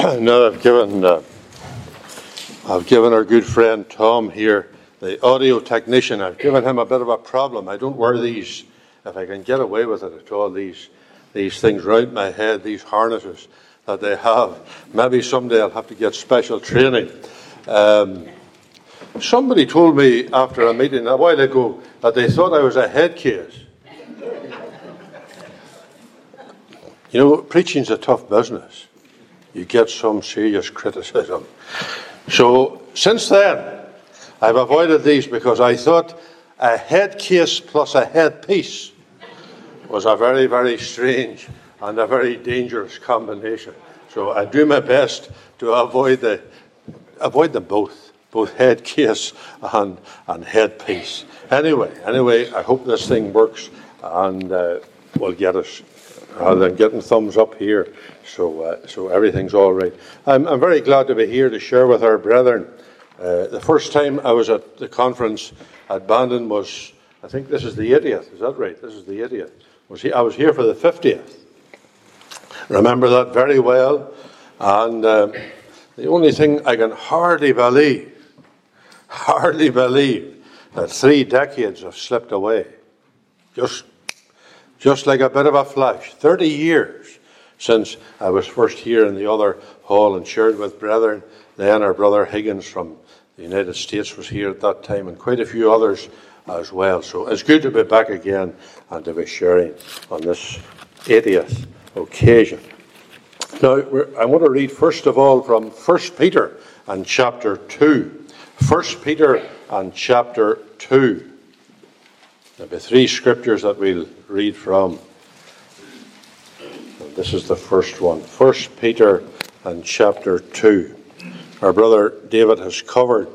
Now I've given our good friend Tom here, the audio technician. I've given him a bit of a problem. I don't wear these, if I can get away with it at all, these things round my head, these harnesses that they have. Maybe someday I'll have to get special training. Somebody told me after a meeting a while ago that they thought I was a head case. You know, preaching's a tough business. You get some serious criticism. So since then, I've avoided these because I thought a head case plus a headpiece was a very, very strange and a very dangerous combination. So I do my best to avoid them both head case and headpiece. Anyway, I hope this thing works and will get us, rather than getting thumbs up here, so everything's all right. I'm very glad to be here to share with our brethren. The first time I was at the conference at Bandon was, I think this is the 80th, is that right? This is the 80th. I was here for the 50th. Remember that very well. And the only thing I can hardly believe that 3 decades have slipped away. Just like a bit of a flash. 30 years since I was first here in the other hall and shared with brethren. Then our brother Higgins from the United States was here at that time, and quite a few others as well. So it's good to be back again and to be sharing on this 80th occasion. Now, I want to read first of all from 1 Peter and chapter 2. 1 Peter and chapter 2. There'll be 3 scriptures that we'll read from. And this is the first one. 1 Peter and chapter 2. Our brother David has covered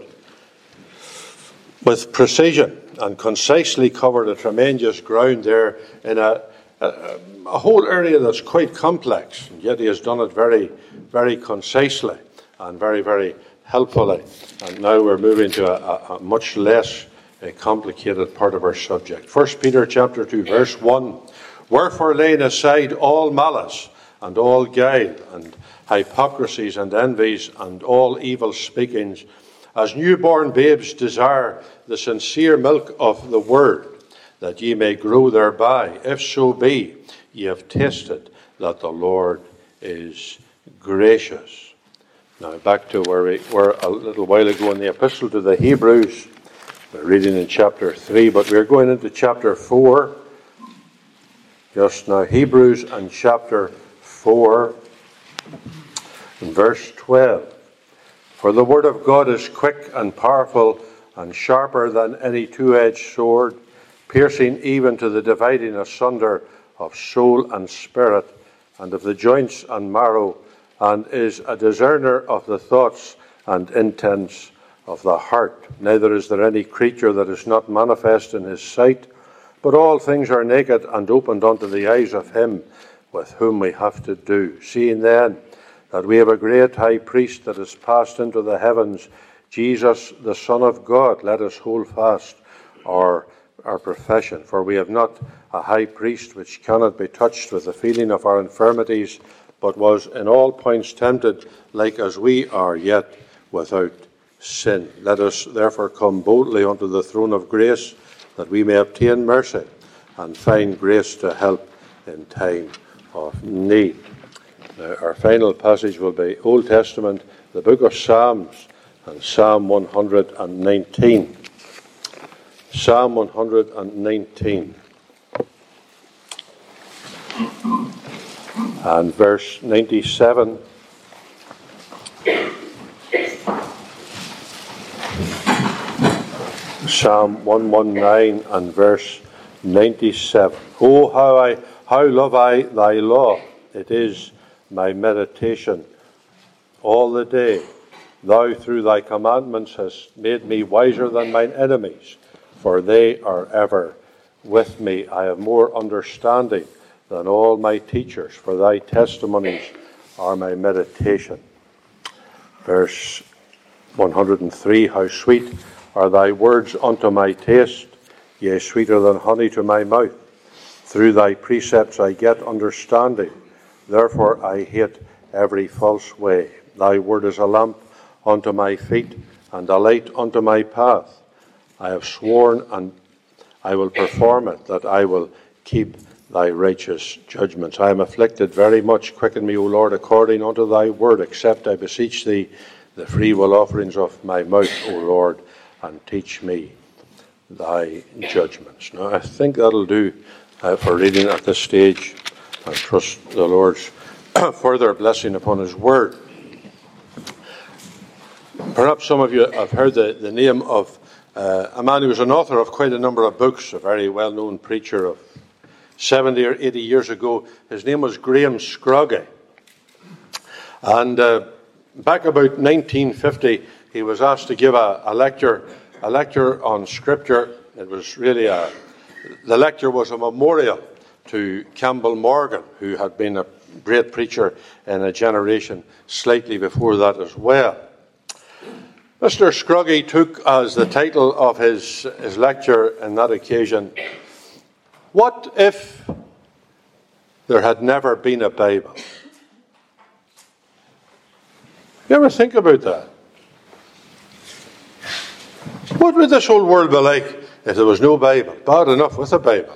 with precision and concisely covered a tremendous ground there in a whole area that's quite complex, and yet he has done it very, very concisely and very, very helpfully. And now we're moving to a much less complicated part of our subject. 1 Peter chapter 2, verse 1. Wherefore, laying aside all malice and all guile and hypocrisies and envies and all evil speakings, as newborn babes desire the sincere milk of the word, that ye may grow thereby, if so be ye have tasted that the Lord is gracious. Now back to where we were a little while ago in the epistle to the Hebrews. We're reading in chapter 3, but we're going into chapter 4 just now. Hebrews and chapter 4 and verse 12. For the word of God is quick and powerful and sharper than any two-edged sword, piercing even to the dividing asunder of soul and spirit, and of the joints and marrow, and is a discerner of the thoughts and intents of the heart. Neither is there any creature that is not manifest in his sight, but all things are naked and opened unto the eyes of him with whom we have to do. Seeing then that we have a great high priest that is passed into the heavens, Jesus the Son of God, let us hold fast our profession. For we have not a high priest which cannot be touched with the feeling of our infirmities, but was in all points tempted like as we are, yet without sin. Let us therefore come boldly unto the throne of grace, that we may obtain mercy and find grace to help in time of need. Now, our final passage will be Old Testament, the book of Psalms, and Psalm 119. Psalm 119 and verse 97. Psalm 119 and verse 97. Oh, how love I thy law! It is my meditation all the day. Thou through thy commandments hast made me wiser than mine enemies, for they are ever with me. I have more understanding than all my teachers, for thy testimonies are my meditation. Verse 103, how sweet are thy words unto my taste, yea, sweeter than honey to my mouth. Through thy precepts I get understanding. Therefore I hate every false way. Thy word is a lamp unto my feet, and a light unto my path. I have sworn, and I will perform it, that I will keep thy righteous judgments. I am afflicted very much. Quicken me, O Lord, according unto thy word. Accept, I beseech thee, the freewill offerings of my mouth, O Lord, and teach me thy judgments. Now, I think that'll do for reading at this stage. I trust the Lord's further blessing upon his word. Perhaps some of you have heard the name of a man who was an author of quite a number of books, a very well-known preacher of 70 or 80 years ago. His name was Graham Scroggie. And back about 1950, he was asked to give a lecture on Scripture. It was really the lecture was a memorial to Campbell Morgan, who had been a great preacher in a generation slightly before that as well. Mr. Scroggie took as the title of his lecture on that occasion, "What if there had never been a Bible?" You ever think about that? What would this whole world be like if there was no Bible? Bad enough with a Bible.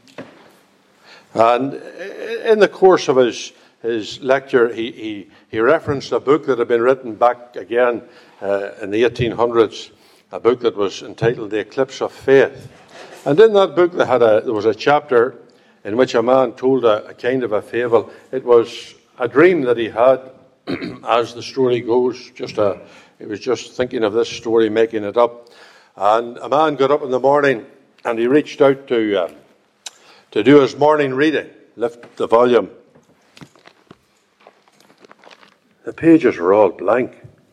And in the course of his lecture, he referenced a book that had been written back again in the 1800s, a book that was entitled The Eclipse of Faith. And in that book there was a chapter in which a man told a kind of a fable. It was a dream that he had, as the story goes. He was just thinking of this story, making it up. And a man got up in the morning and he reached out to do his morning reading. Lift the volume. The pages were all blank.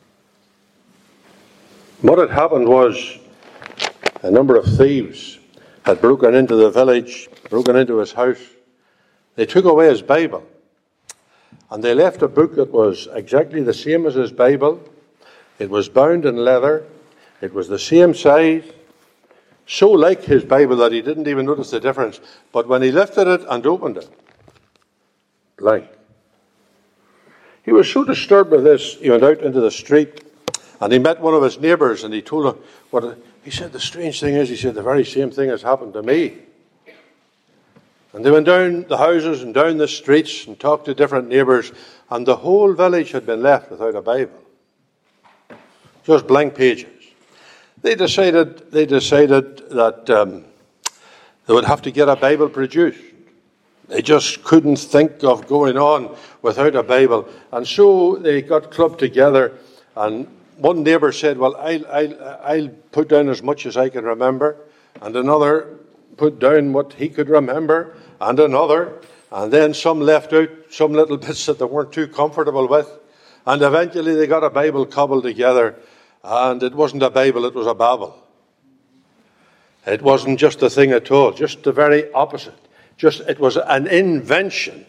What had happened was a number of thieves had broken into the village, broken into his house. They took away his Bible. And they left a book that was exactly the same as his Bible. It was bound in leather. It was the same size. So like his Bible that he didn't even notice the difference. But when he lifted it and opened it, blank. He was so disturbed by this, he went out into the street and he met one of his neighbours and he told him he said, "The strange thing is," he said, "the very same thing has happened to me." And they went down the houses and down the streets and talked to different neighbours, and the whole village had been left without a Bible. Just blank pages. They decided that they would have to get a Bible produced. They just couldn't think of going on without a Bible. And so they got clubbed together, and one neighbour said, "Well, I'll put down as much as I can remember," and another put down what he could remember, and another, and then some left out some little bits that they weren't too comfortable with, and eventually they got a Bible cobbled together, and it wasn't a Bible, it was a Babel. It wasn't just a thing at all, just the very opposite. It was an invention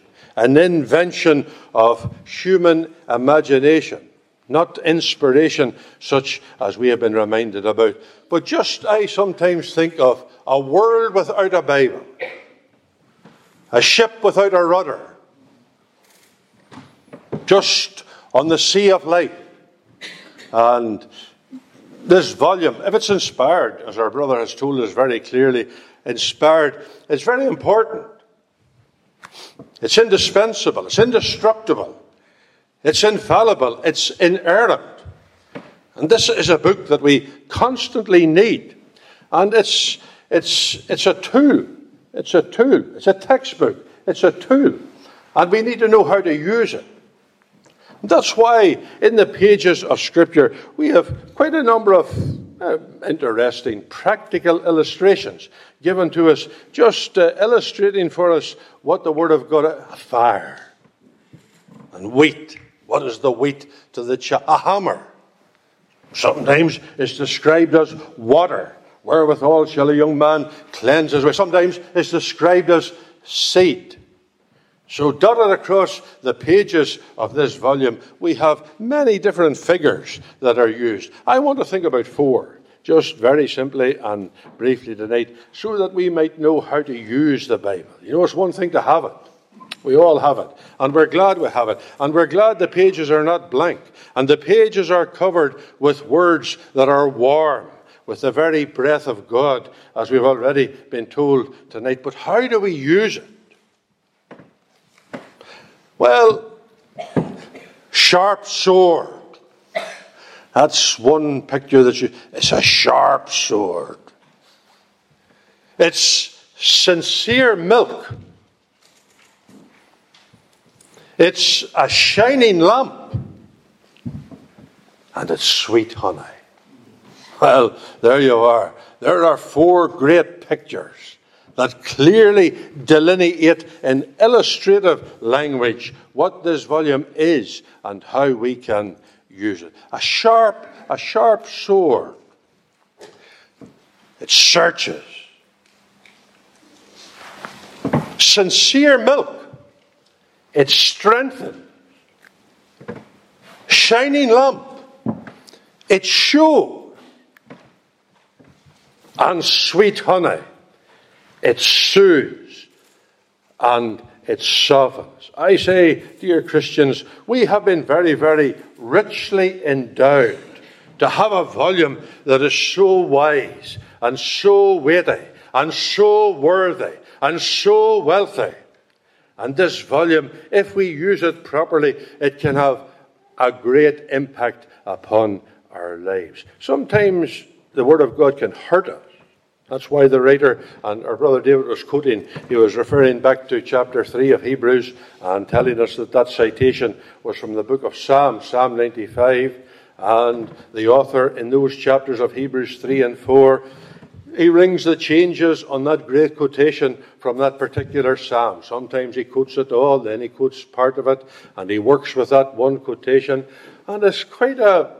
of human imagination. Not inspiration such as we have been reminded about. But I sometimes think of a world without a Bible. A ship without a rudder. Just on the sea of light. And this volume, if it's inspired, as our brother has told us very clearly, inspired, it's very important. It's indispensable. It's indestructible. It's infallible. It's inerrant. And this is a book that we constantly need. And it's a tool. It's a tool. It's a textbook. It's a tool. And we need to know how to use it. That's why in the pages of Scripture we have quite a number of interesting practical illustrations given to us, just illustrating for us what the Word of God is. Fire and wheat. What is the wheat to the chaff? A hammer. Sometimes it's described as water. Wherewithal shall a young man cleanse his way. Sometimes it's described as seed. So dotted across the pages of this volume, we have many different figures that are used. I want to think about 4, just very simply and briefly tonight, so that we might know how to use the Bible. You know, it's one thing to have it. We all have it. And we're glad we have it. And we're glad the pages are not blank. And the pages are covered with words that are warm, with the very breath of God, as we've already been told tonight. But how do we use it? Well, sharp sword. That's one picture it's a sharp sword. It's sincere milk. It's a shining lamp. And it's sweet honey. Well, there you are. There are four great pictures that clearly delineate in illustrative language what this volume is and how we can use it. A sharp sword. It searches. Sincere milk. It strengthens. Shining lamp. It shows. And sweet honey. It soothes. And it softens. I say, dear Christians, we have been very, very richly endowed to have a volume that is so wise and so weighty and so worthy and so wealthy. And this volume, if we use it properly, it can have a great impact upon our lives. Sometimes the Word of God can hurt us. That's why the writer, and our brother David was quoting, he was referring back to chapter 3 of Hebrews and telling us that citation was from the book of Psalm 95. And the author in those chapters of Hebrews 3 and 4, he rings the changes on that great quotation from that particular psalm. Sometimes he quotes it all, then he quotes part of it, and he works with that one quotation. And it's quite a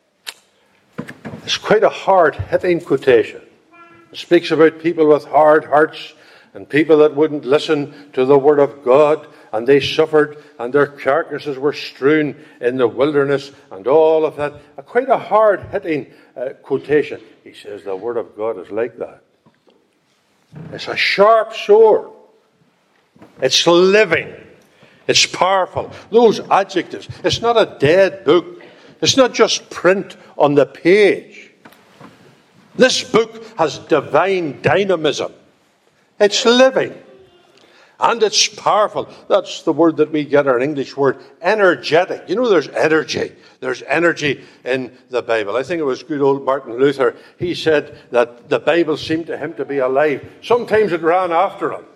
hard-hitting quotation. It speaks about people with hard hearts and people that wouldn't listen to the Word of God, and they suffered, and their carcasses were strewn in the wilderness, and all of that. Quite a hard-hitting quotation. He says the Word of God is like that. It's a sharp sword. It's living. It's powerful. Those adjectives. It's not a dead book. It's not just print on the page. This book has divine dynamism. It's living. And it's powerful. That's the word that we get our English word, energetic. You know, there's energy. There's energy in the Bible. I think it was good old Martin Luther. He said that the Bible seemed to him to be alive. Sometimes it ran after him.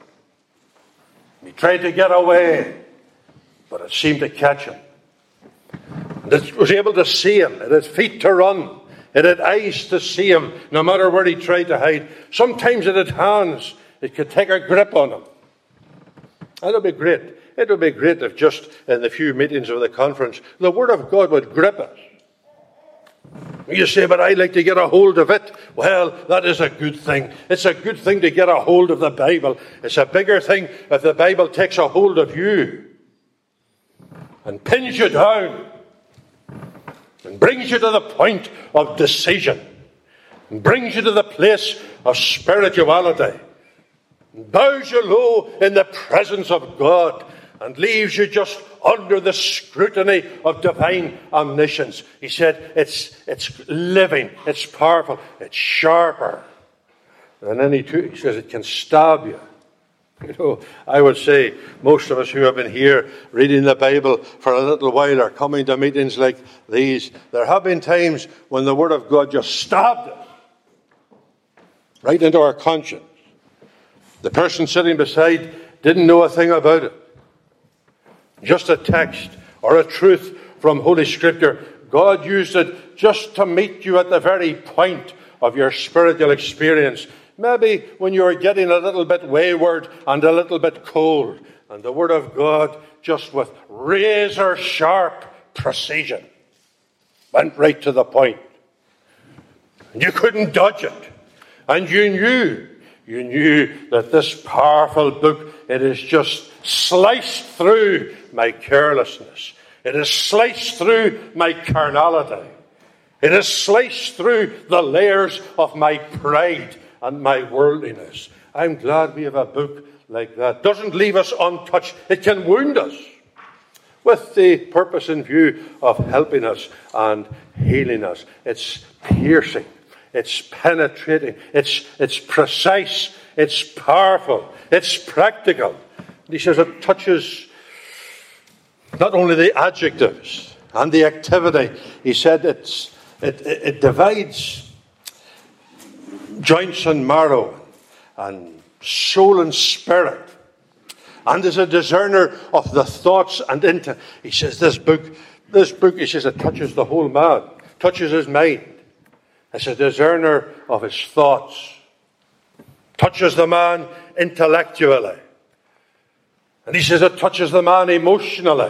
He tried to get away, but it seemed to catch him. And it was able to see him. It had feet to run. It had eyes to see him, no matter where he tried to hide. Sometimes it had hands. It could take a grip on him. That would be great. It would be great if just in the few meetings of the conference, the Word of God would grip us. You say, but I'd like to get a hold of it. Well, that is a good thing. It's a good thing to get a hold of the Bible. It's a bigger thing if the Bible takes a hold of you and pins you down and brings you to the point of decision and brings you to the place of spirituality. Bows you low in the presence of God and leaves you just under the scrutiny of divine omniscience. He said it's living, it's powerful, it's sharper than any two. He says it can stab you. You know, I would say most of us who have been here reading the Bible for a little while are coming to meetings like these. There have been times when the Word of God just stabbed us right into our conscience. The person sitting beside didn't know a thing about it. Just a text or a truth from Holy Scripture. God used it just to meet you at the very point of your spiritual experience. Maybe when you were getting a little bit wayward and a little bit cold. And the Word of God, just with razor-sharp precision, went right to the point. And you couldn't dodge it. And you knew that this powerful book, it is just sliced through my carelessness. It is sliced through my carnality. It is sliced through the layers of my pride and my worldliness. I'm glad we have a book like that. Doesn't leave us untouched. It can wound us with the purpose in view of helping us and healing us. It's piercing. It's penetrating. It's precise. It's powerful. It's practical. He says it touches not only the adjectives and the activity. He said it divides joints and marrow and soul and spirit, and is a discerner of the thoughts and intent. He says this book, he says, it touches the whole man, touches his mind. It's a discerner of his thoughts, touches the man intellectually. And he says it touches the man emotionally,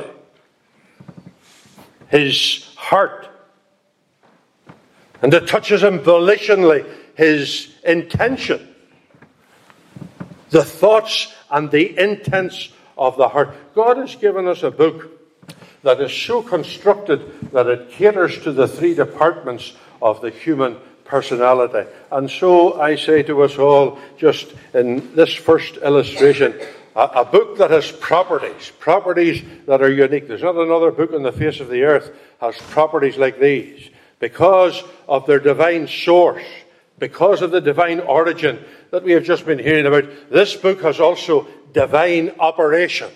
his heart. And it touches him volitionally, his intention. The thoughts and the intents of the heart. God has given us a book that is so constructed that it caters to the three departments of the human personality. And so I say to us all, just in this first illustration, a book that has properties that are unique. There's not another book on the face of the earth has properties like these, because of their divine source, because of the divine origin that we have just been hearing about. This book has also divine operation.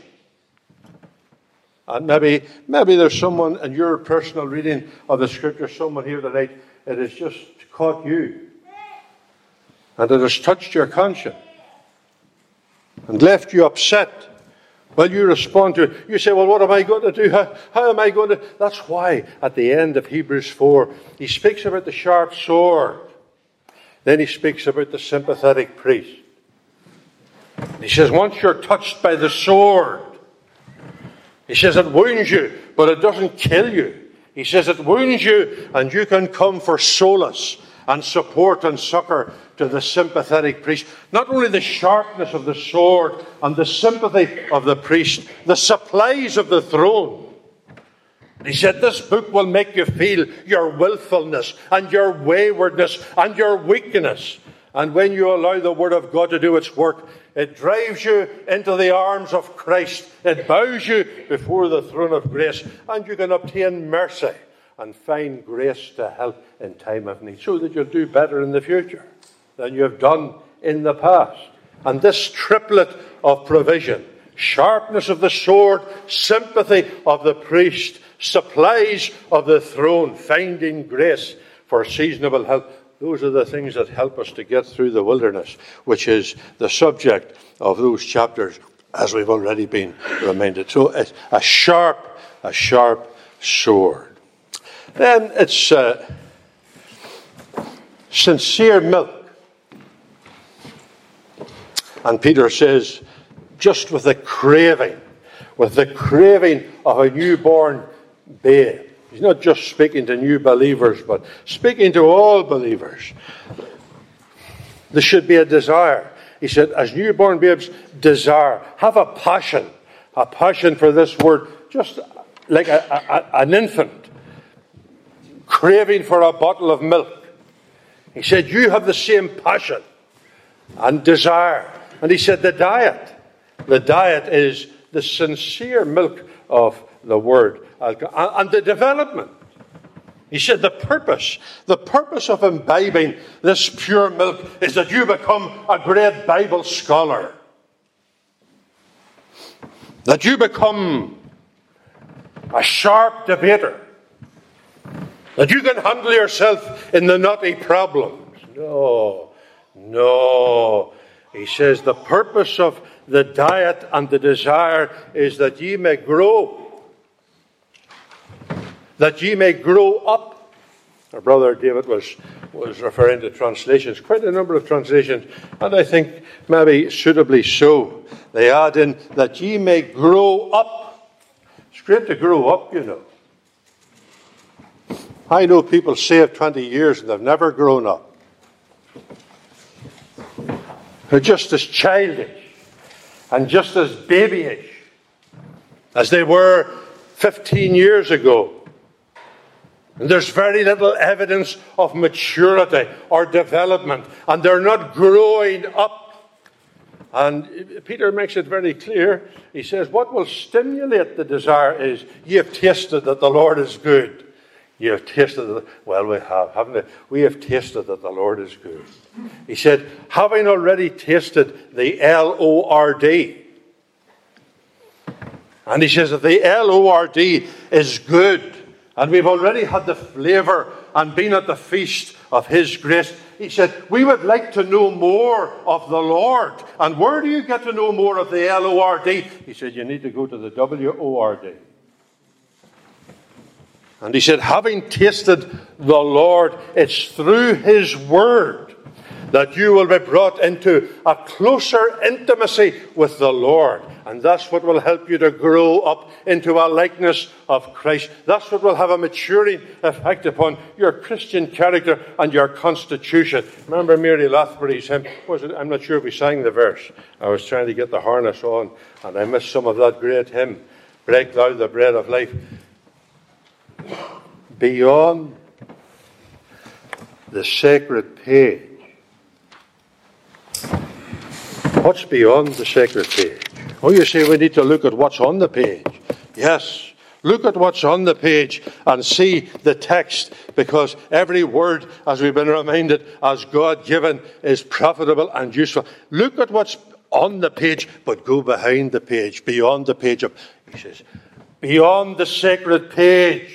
And maybe there's someone in your personal reading of the Scripture, someone here tonight, it has just caught you. And it has touched your conscience and left you upset. Well, you respond to it. You say, well, what am I going to do? How am I going to... That's why at the end of Hebrews 4, he speaks about the sharp sword. Then he speaks about the sympathetic priest. He says, once you're touched by the sword, he says it wounds you, but it doesn't kill you. He says it wounds you, and you can come for solace and support and succor to the sympathetic priest. Not only the sharpness of the sword and the sympathy of the priest, the supplies of the throne. He said, this book will make you feel your willfulness and your waywardness and your weakness. And when you allow the Word of God to do its work, it drives you into the arms of Christ. It bows you before the throne of grace, and you can obtain mercy and find grace to help in time of need, so that you'll do better in the future than you have done in the past. And this triplet of provision, sharpness of the sword, sympathy of the priest, supplies of the throne, finding grace for seasonable help. Those are the things that help us to get through the wilderness, which is the subject of those chapters, as we've already been reminded. So it's a sharp sword. Then it's sincere milk. And Peter says, just with the craving of a newborn babe. He's not just speaking to new believers, but speaking to all believers. There should be a desire. He said, as newborn babes desire, have a passion for this word, just like an infant craving for a bottle of milk. He said, you have the same passion and desire. And he said, the diet is the sincere milk of the word. And the development. He said the purpose of imbibing this pure milk is that you become a great Bible scholar. That you become a sharp debater. That you can handle yourself in the knotty problems. No. He says the purpose of the diet and the desire is that ye may grow. That ye may grow up. Our brother David was referring to translations, quite a number of translations, and I think maybe suitably so. They add in, that ye may grow up. It's great to grow up, you know. I know people saved 20 years and they've never grown up. They're just as childish and just as babyish as they were 15 years ago. And there's very little evidence of maturity or development. And they're not growing up. And Peter makes it very clear. He says, what will stimulate the desire is, ye have tasted that the Lord is good. You have tasted that. Well, we have, haven't we? We have tasted that the Lord is good. He said, having already tasted the Lord. And he says that the Lord is good. And we've already had the flavour and been at the feast of His grace. He said, we would like to know more of the Lord. And where do you get to know more of the Lord? He said, you need to go to the WORD. And he said, having tasted the Lord, it's through His Word that you will be brought into a closer intimacy with the Lord. And that's what will help you to grow up into a likeness of Christ. That's what will have a maturing effect upon your Christian character and your constitution. Remember Mary Lathbury's hymn? I'm not sure if we sang the verse. I was trying to get the harness on, and I missed some of that great hymn. Break thou the bread of life. Beyond the sacred page. What's beyond the sacred page? Oh, you say we need to look at what's on the page. Yes, look at what's on the page and see the text, because every word, as we've been reminded, as God-given, is profitable and useful. Look at what's on the page, but go behind the page, beyond the page. He says, beyond the sacred page,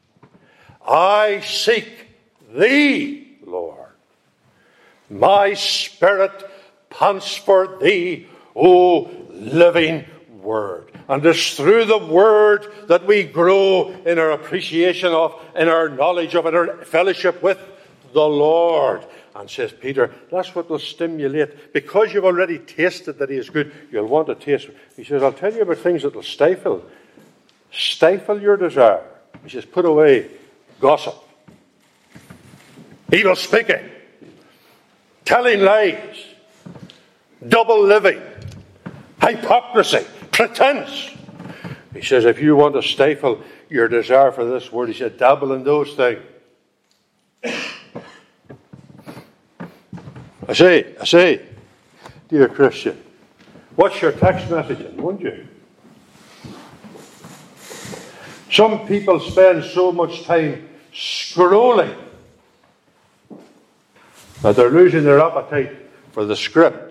I seek Thee, Lord. My spirit pants for Thee, O living Word. And it's through the Word that we grow in our appreciation of, in our knowledge of, in our fellowship with the Lord. And says Peter, that's what will stimulate. Because you've already tasted that He is good, you'll want to taste. He says, I'll tell you about things that will stifle your desire. He says, put away gossip, evil speaking, telling lies, double living, hypocrisy, pretense. He says, if you want to stifle your desire for this word, he said, dabble in those things. I say, dear Christian, what's your text messaging, won't you? Some people spend so much time scrolling that they're losing their appetite for the script.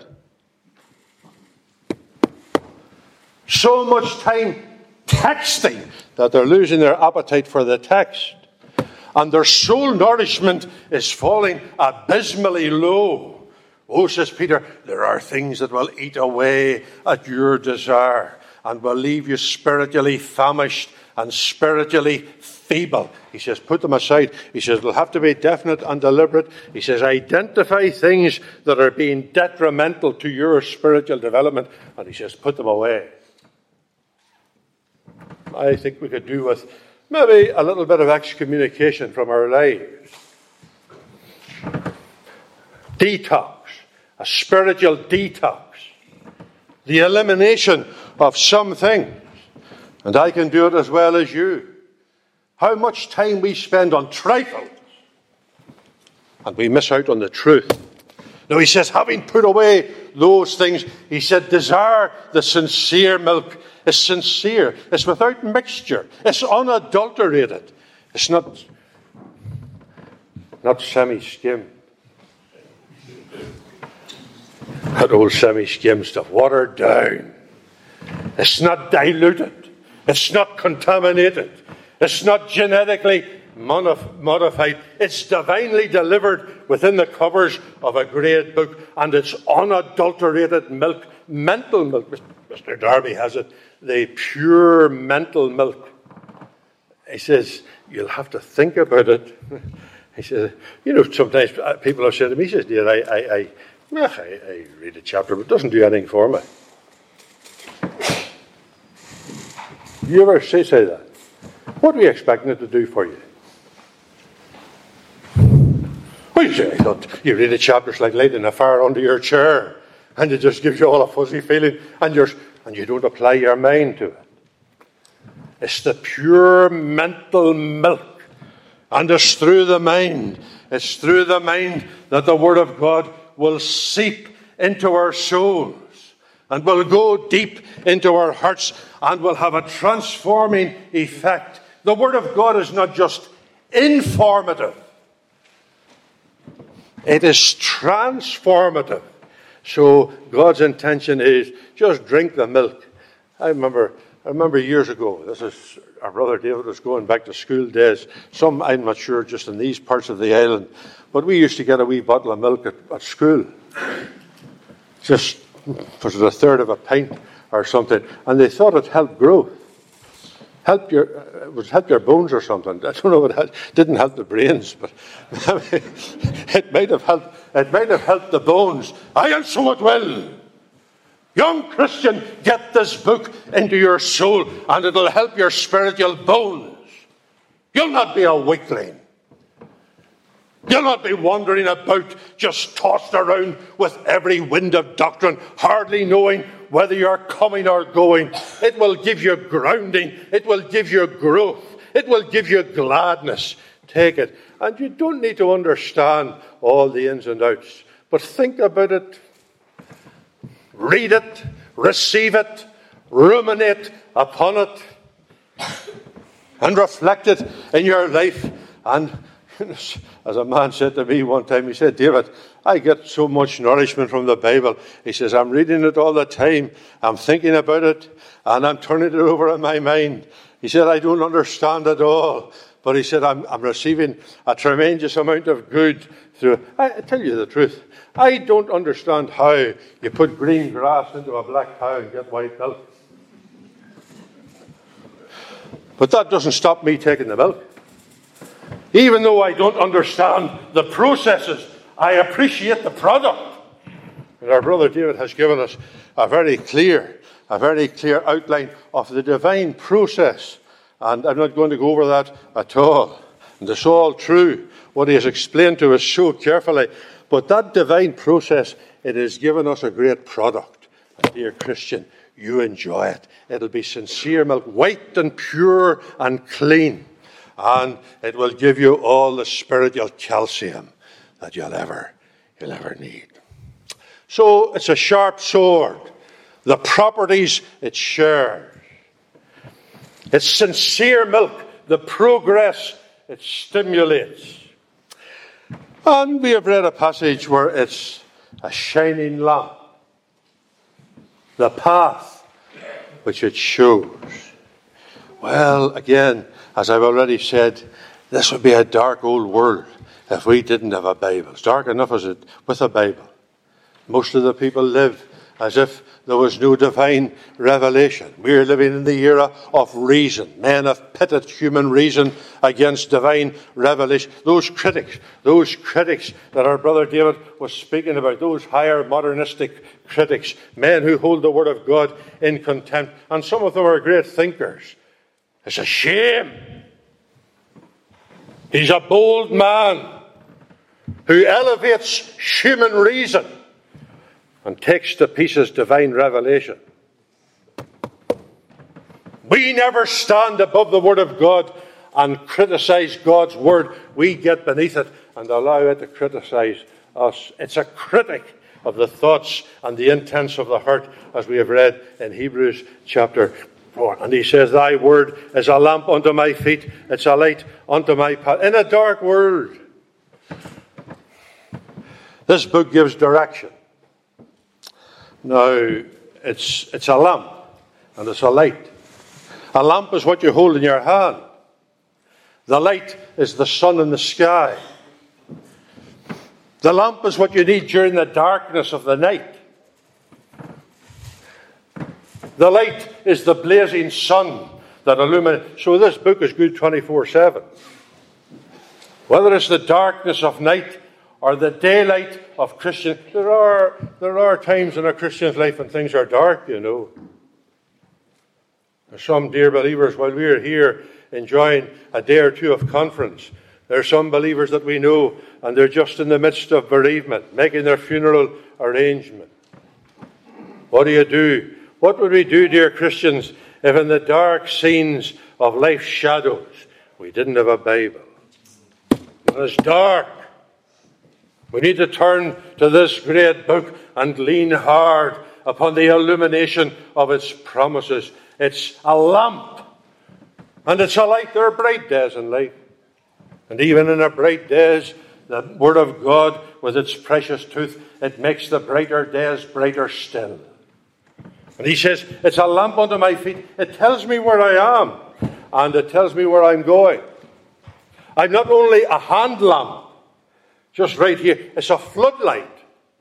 So much time texting that they're losing their appetite for the text. And their soul nourishment is falling abysmally low. Oh, says Peter, there are things that will eat away at your desire and will leave you spiritually famished and spiritually feeble. He says, put them aside. He says, it'll have to be definite and deliberate. He says, identify things that are being detrimental to your spiritual development. And he says, put them away. I think we could do with maybe a little bit of excommunication from our lives. Detox. A spiritual detox. The elimination of some things. And I can do it as well as you. How much time we spend on trifles. And we miss out on the truth. Now he says, having put away those things, he said, desire the sincere milk. It's sincere. It's without mixture. It's unadulterated. It's not semi-skim. That old semi-skim stuff. Watered down. It's not diluted. It's not contaminated. It's not genetically modified. It's divinely delivered within the covers of a great book. And it's unadulterated milk. Mental milk. Mr. Darby has it. The pure mental milk. He says, you'll have to think about it. He says, sometimes people have said to me, he says, dear, I read a chapter, but it doesn't do anything for me. You ever say that? What are you expecting it to do for you? Well, you say, I thought you read a chapter, it's like lighting a fire under your chair, and it just gives you all a fuzzy feeling, and you don't apply your mind to it. It's the pure mental milk, and it's through the mind. It's through the mind that the Word of God will seep into our souls. and will go deep into our hearts and will have a transforming effect. The Word of God is not just informative. It is transformative. So God's intention is just drink the milk. I remember years ago, this is our brother David was going back to school days. Some, I'm not sure, just in these parts of the island. But we used to get a wee bottle of milk at school. Just was it a third of a pint or something. And they thought it helped growth. It would help your bones or something. I don't know what it didn't help the brains, but it might have helped the bones. I answer it well. Young Christian, get this book into your soul and it'll help your spiritual bones. You'll not be a weakling. You'll not be wandering about, just tossed around with every wind of doctrine, hardly knowing whether you're coming or going. It will give you grounding. It will give you growth. It will give you gladness. Take it. And you don't need to understand all the ins and outs. But think about it. Read it. Receive it. Ruminate upon it. And reflect it in your life. And as a man said to me one time, he said, David, I get so much nourishment from the Bible. He says, I'm reading it all the time. I'm thinking about it. And I'm turning it over in my mind. He said, I don't understand it all. But he said, I'm receiving a tremendous amount of good through. I tell you the truth. I don't understand how you put green grass into a black cow and get white milk. But that doesn't stop me taking the milk. Even though I don't understand the processes, I appreciate the product. And our brother David has given us a very clear outline of the divine process. And I'm not going to go over that at all. And it's all true, what he has explained to us so carefully. But that divine process, it has given us a great product. And dear Christian, you enjoy it. It'll be sincere milk, white and pure and clean. And it will give you all the spiritual calcium that you'll ever need. So it's a sharp sword. The properties it shares. It's sincere milk. The progress it stimulates. And we have read a passage where it's a shining lamp. The path which it shows. Well, again, as I've already said, this would be a dark old world if we didn't have a Bible. It's dark enough as it with a Bible. Most of the people live as if there was no divine revelation. We're living in the era of reason. Men have pitted human reason against divine revelation. Those critics that our brother David was speaking about, those higher modernistic critics, men who hold the Word of God in contempt, and some of them are great thinkers. It's a shame. He's a bold man who elevates human reason and takes to pieces divine revelation. We never stand above the Word of God and criticize God's Word. We get beneath it and allow it to criticize us. It's a critic of the thoughts and the intents of the heart, as we have read in Hebrews chapter 4. And he says, Thy Word is a lamp unto my feet, it's a light unto my path. In a dark world, this book gives direction. Now, it's a lamp and it's a light. A lamp is what you hold in your hand. The light is the sun in the sky. The lamp is what you need during the darkness of the night. The light is the blazing sun that illuminates. So this book is good 24/7. Whether it's the darkness of night or the daylight of Christian, there are times in a Christian's life when things are dark, you know. There's some dear believers, while we're here enjoying a day or two of conference, there are some believers that we know, and they're just in the midst of bereavement, making their funeral arrangement. What do you do? What would we do, dear Christians, if in the dark scenes of life's shadows we didn't have a Bible? When it's dark, we need to turn to this great book and lean hard upon the illumination of its promises. It's a lamp, and it's a light. There are bright days in life. And even in our bright days, the Word of God, with its precious truth, it makes the brighter days brighter still. And he says, it's a lamp unto my feet. It tells me where I am, and it tells me where I'm going. I'm not only a hand lamp, just right here. It's a floodlight.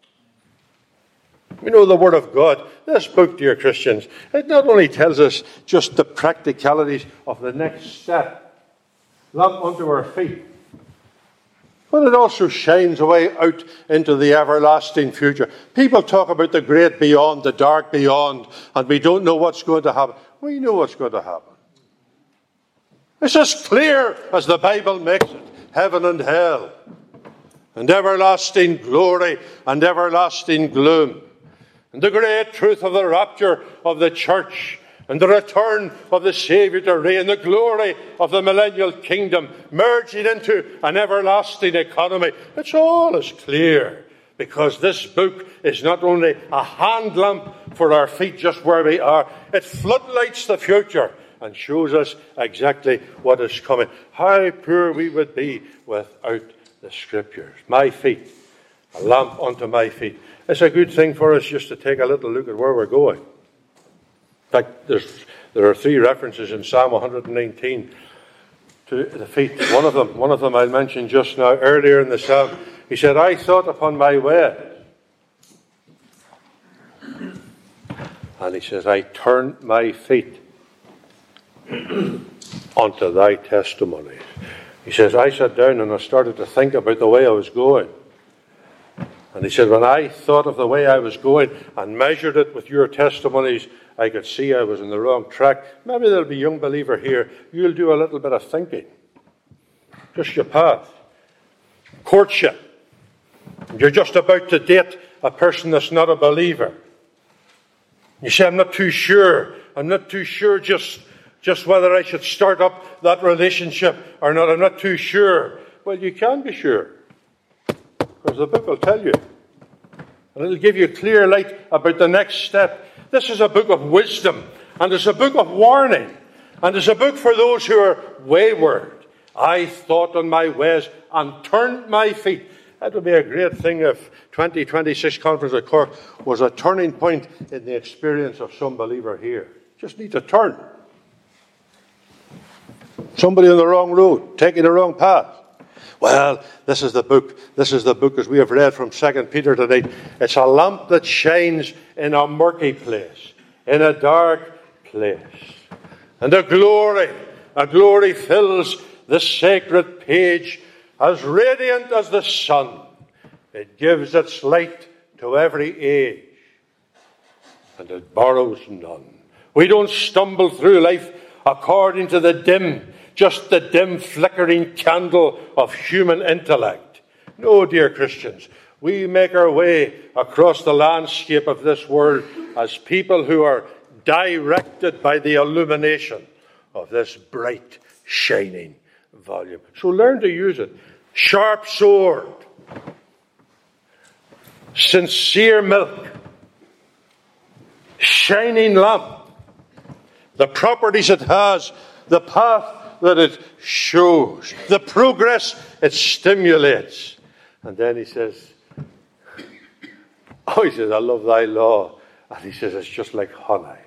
You know, the Word of God, this book, dear Christians, it not only tells us just the practicalities of the next step, lamp unto our feet, but it also shines away out into the everlasting future. People talk about the great beyond, the dark beyond, and we don't know what's going to happen. We know what's going to happen. It's as clear as the Bible makes it. Heaven and hell, and everlasting glory and everlasting gloom, and the great truth of the rapture of the church, and the return of the Saviour to reign, the glory of the millennial kingdom, merging into an everlasting economy. It's all as clear, because this book is not only a hand lamp for our feet just where we are, it floodlights the future and shows us exactly what is coming. How poor we would be without the Scriptures. My feet, a lamp unto my feet. It's a good thing for us just to take a little look at where we're going. In fact, there are 3 references in Psalm 119 to the feet. One of them I mentioned just now, earlier in the psalm. He said, I thought upon my way. And he says, I turned my feet unto thy testimonies. He says, I sat down and I started to think about the way I was going. And he said, when I thought of the way I was going and measured it with your testimonies, I could see I was on the wrong track. Maybe there'll be a young believer here. You'll do a little bit of thinking. Just your path. Courtship. You're just about to date a person that's not a believer. You say, I'm not too sure. I'm not too sure just whether I should start up that relationship or not. I'm not too sure. Well, you can be sure, because the book will tell you. And it'll give you clear light about the next step. This is a book of wisdom, and it's a book of warning, and it's a book for those who are wayward. I thought on my ways and turned my feet. That would be a great thing if 2026 Conference of Cork was a turning point in the experience of some believer here. Just need to turn. Somebody on the wrong road, taking the wrong path. Well, this is the book as we have read from 2 Peter tonight. It's a lamp that shines in a murky place, in a dark place. And a glory fills the sacred page, as radiant as the sun. It gives its light to every age, and it borrows none. We don't stumble through life according to the dim flickering candle of human intellect. No, dear Christians, we make our way across the landscape of this world as people who are directed by the illumination of this bright, shining volume. So learn to use it. Sharp sword, sincere milk, shining lamp, the properties it has, the path that it shows, the progress it stimulates. And then he says, I love thy law. And he says, it's just like honey.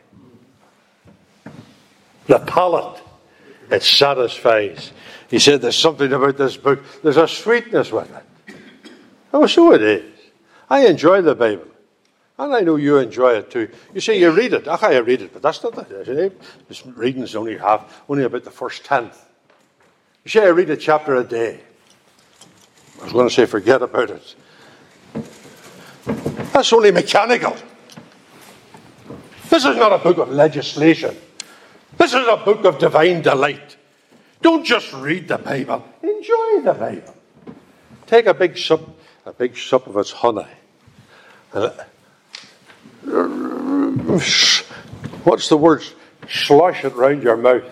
The palate, it satisfies. He said, there's something about this book. There's a sweetness with it. Oh, so it is. I enjoy the Bible. And I know you enjoy it too. You say you read it. I read it, but that's not it. This reading is only about the first tenth. You say I read a chapter a day. I was going to say forget about it. That's only mechanical. This is not a book of legislation. This is a book of divine delight. Don't just read the Bible. Enjoy the Bible. Take a big sup of its honey. What's the word? Slosh it round your mouth.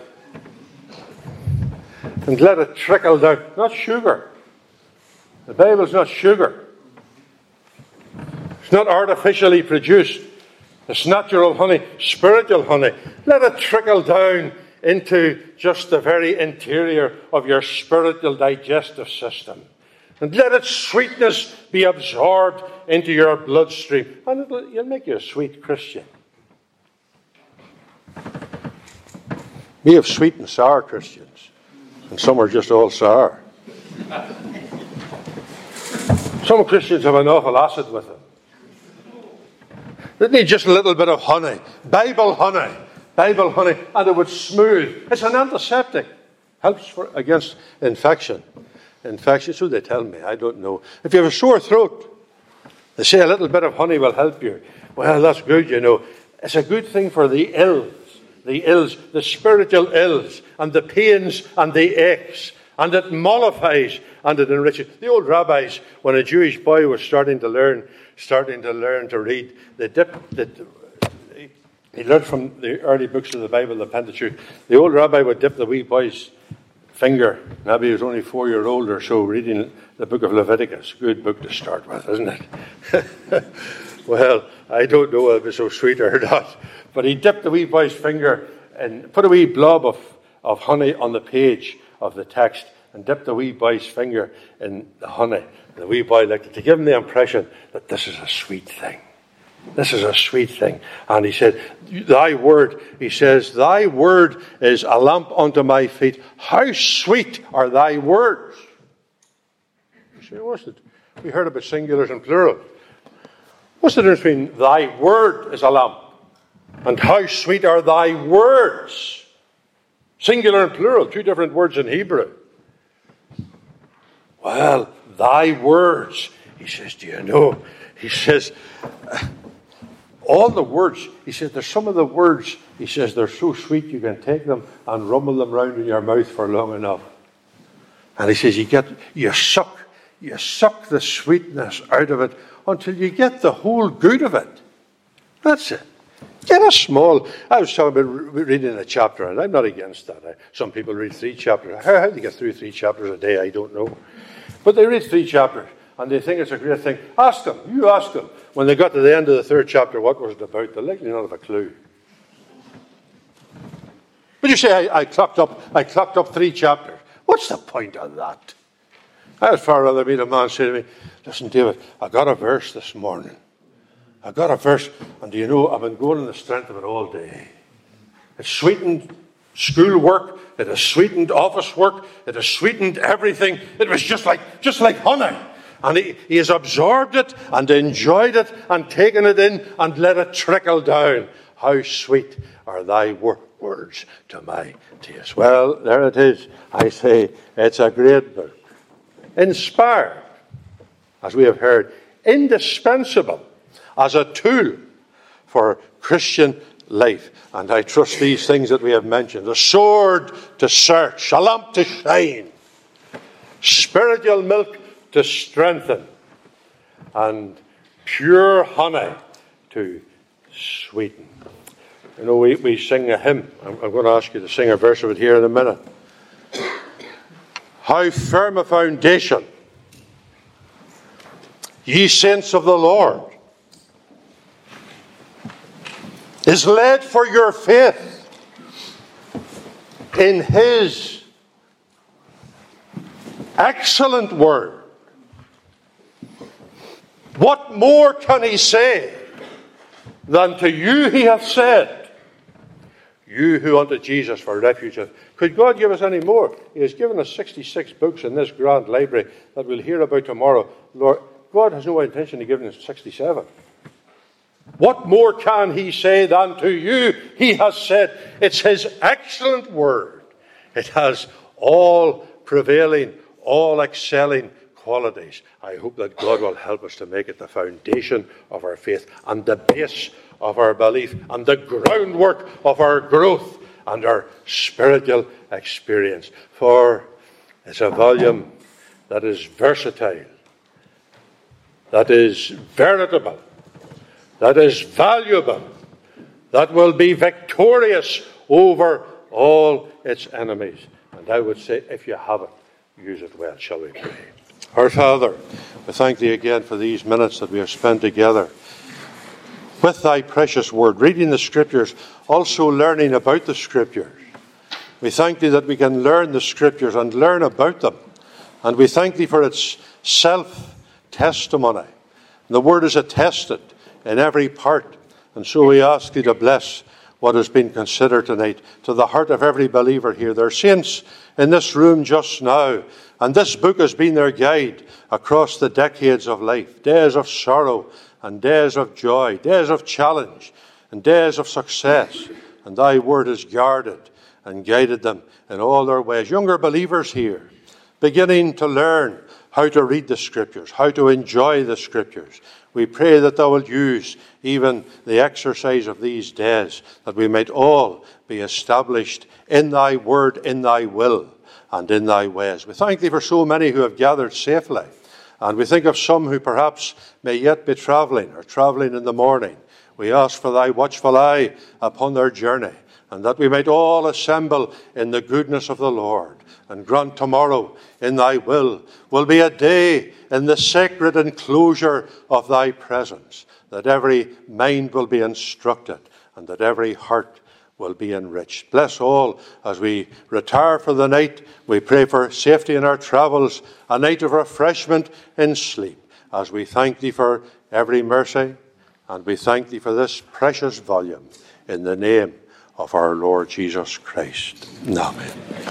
And let it trickle down. Not sugar. The Bible's not sugar. It's not artificially produced. It's natural honey, spiritual honey. Let it trickle down into just the very interior of your spiritual digestive system. And let its sweetness be absorbed into your bloodstream. And it'll make you a sweet Christian. We have sweet and sour Christians. And some are just all sour. Some Christians have an awful acid with them. They need just a little bit of honey. Bible honey, and it would smooth. It's an antiseptic. Helps against infection. Infection, so they tell me. I don't know. If you have a sore throat, they say a little bit of honey will help you. Well, that's good, you know. It's a good thing for the ills, the spiritual ills, and the pains and the aches. And it mollifies and it enriches. The old rabbis, when a Jewish boy was starting to learn to read, he learned from the early books of the Bible, the Pentateuch. The old rabbi would dip the wee boy's finger. Maybe he was only 4-year-old or so, reading the book of Leviticus. Good book to start with, isn't it? Well, I don't know if it's so sweet or not. But he dipped the wee boy's finger and put a wee blob of honey on the page of the text and dipped the wee boy's finger in the honey. And the wee boy liked it to give him the impression that this is a sweet thing. This is a sweet thing. And he said, thy word is a lamp unto my feet. How sweet are thy words? You say, what's it? We heard about singulars and plural. What's the difference between thy word is a lamp and how sweet are thy words? Singular and plural, two different words in Hebrew. Well, thy words. He says, do you know? He says, all the words, he says, there's some of the words, he says, they're so sweet you can take them and rumble them round in your mouth for long enough. And he says, you suck the sweetness out of it until you get the whole good of it. That's it. Get a small. I was talking about reading a chapter, and I'm not against that. Some people read 3 chapters. How do they get through 3 chapters a day? I don't know. But they read 3 chapters, and they think it's a great thing. Ask them. You ask them. When they got to the end of the 3rd chapter, what was it about? They're likely not have a clue. But you say, I clocked up 3 chapters. What's the point of that? I'd far rather meet a man say to me, listen, David, I got a verse this morning. I got a verse, and do you know, I've been going on the strength of it all day. It sweetened school work, it has sweetened office work, it has sweetened everything. It was just like honey. And he has absorbed it and enjoyed it and taken it in and let it trickle down. How sweet are thy words to my taste. Well, there it is. I say it's a great book. Inspired, as we have heard, indispensable as a tool for Christian life. And I trust these things that we have mentioned. A sword to search, a lamp to shine, spiritual milk to strengthen, and pure honey to sweeten. You know, we sing a hymn. I'm going to ask you to sing a verse of it here in a minute. How firm a foundation, ye saints of the Lord, is laid for your faith in his excellent word. What more can he say than to you he hath said, you who unto Jesus for refuge have. Could God give us any more? He has given us 66 books in this grand library that we'll hear about tomorrow. Lord, God has no intention of giving us 67. What more can he say than to you he has said? It's his excellent word. It has all prevailing, all excelling qualities. I hope that God will help us to make it the foundation of our faith and the base of our belief and the groundwork of our growth and our spiritual experience. For it's a volume that is versatile, that is veritable, that is valuable, that will be victorious over all its enemies. And I would say, if you have it, use it well. Shall we pray? Our Father, we thank thee again for these minutes that we have spent together. with thy precious word, reading the Scriptures, also learning about the Scriptures. We thank thee that we can learn the Scriptures and learn about them. And we thank thee for its self-testimony. The word is attested in every part. And so we ask thee to bless what has been considered tonight to the heart of every believer here. There are saints in this room just now, and this book has been their guide across the decades of life, days of sorrow and days of joy, days of challenge and days of success. And thy word has guarded and guided them in all their ways. Younger believers here, beginning to learn how to read the Scriptures, how to enjoy the Scriptures. We pray that thou wilt use even the exercise of these days, that we might all be established in thy word, in thy will, and in thy ways. We thank thee for so many who have gathered safely. And we think of some who perhaps may yet be travelling or travelling in the morning. We ask for thy watchful eye upon their journey, and that we might all assemble in the goodness of the Lord. And grant tomorrow in thy will be a day in the sacred enclosure of thy presence, that every mind will be instructed and that every heart will be enriched. Bless all as we retire for the night. We pray for safety in our travels, a night of refreshment in sleep, as we thank thee for every mercy, and we thank thee for this precious volume, in the name of our Lord Jesus Christ. Amen.